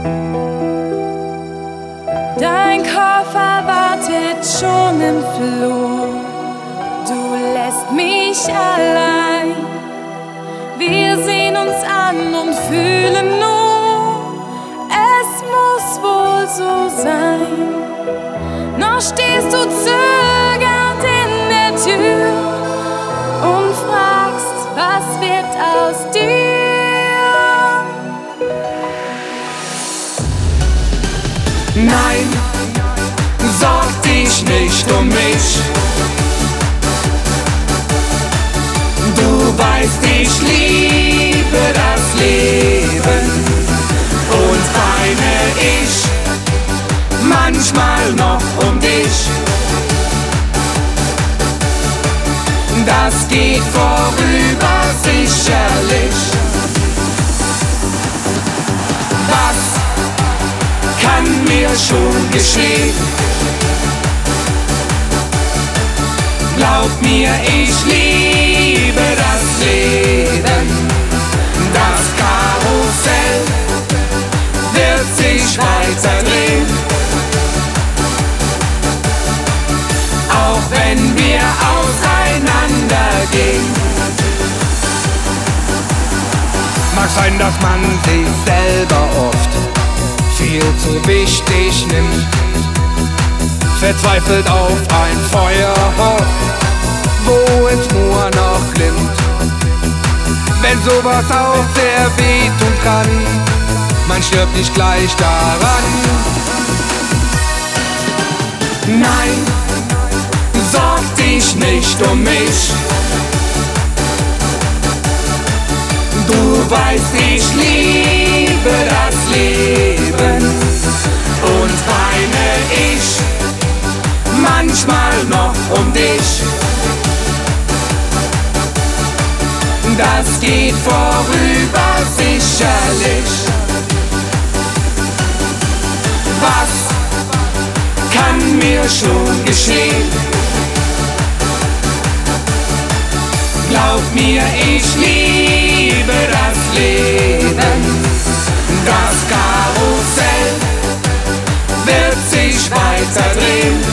Dein Koffer wartet schon im Flur, du lässt mich allein. Wir sehen uns an und fühlen nur, es muss wohl so sein. Noch stehst du zögernd in der Tür und fragst, was wird aus dir? Nein, sorg dich nicht um mich. Du weißt, ich liebe das Leben und weine ich manchmal noch um dich. Das geht vorüber sicherlich. Was kann mir schon geschehen? Glaub mir, ich liebe das Leben. Das Karussell wird sich weiter drehen. Auch wenn wir auseinandergehen. Mag sein, dass man sich selber oft viel zu wichtig nimmt, verzweifelt auf ein Feuer hofft, wo es nur noch glimmt. Wenn sowas auch sehr wehtun kann, man stirbt nicht gleich daran. Nein, sorg dich nicht um mich. Du weißt, ich liebe das Leben und weine ich manchmal noch um dich. Das geht vorüber sicherlich. Was kann mir schon geschehen? Glaub mir, ich liebe das Leben. Das Karussell wird sich weiter drehen.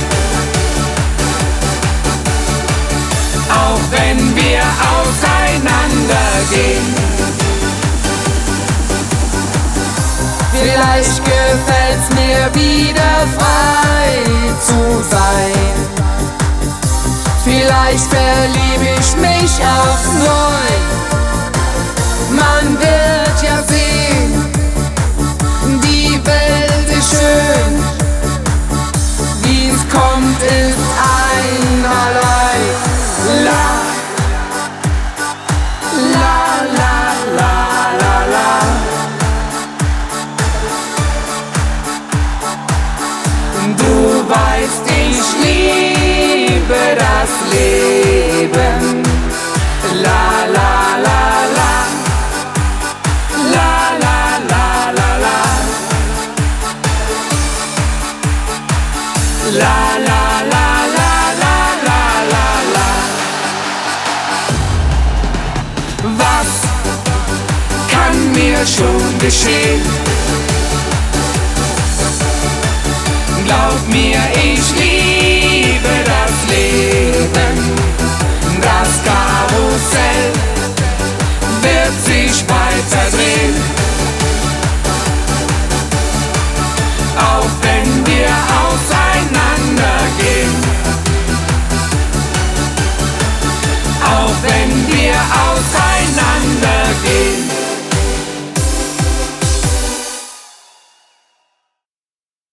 Auch wenn wir auseinandergehen. Vielleicht gefällt's mir wieder frei zu sein. Vielleicht verlieb ich mich auch neu. Man wird ja sehen, die Welt ist schön. Wie's kommt, ist einerlei. La, la, la, la, la, la. Du weißt, ich liebe das Leben. La, la, la, la. La, la, la, la, la. La, la, la, la, la, la, la, la. Was kann mir schon geschehen? Glaub mir, ich liebe